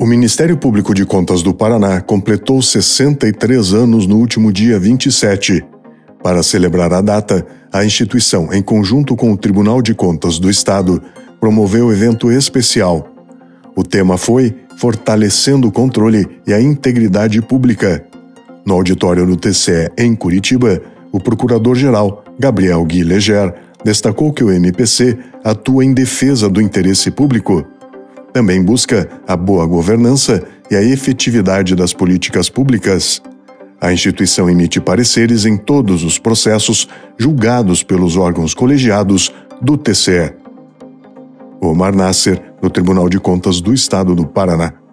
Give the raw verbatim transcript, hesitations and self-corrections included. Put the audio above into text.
Ministério Público de Contas do Paraná completou sessenta e três anos no último dia vinte e sete. Para celebrar a data, a instituição, em conjunto com o Tribunal de Contas do Estado, promoveu evento especial. O tema foi Fortalecendo o Controle e a Integridade Pública. No auditório do T C E em Curitiba, o Procurador-Geral, Gabriel Gui Leger, destacou que o M P C atua em defesa do interesse público. Também busca a boa governança e a efetividade das políticas públicas. A instituição emite pareceres em todos os processos julgados pelos órgãos colegiados do T C E. Omar Nasser, do Tribunal de Contas do Estado do Paraná.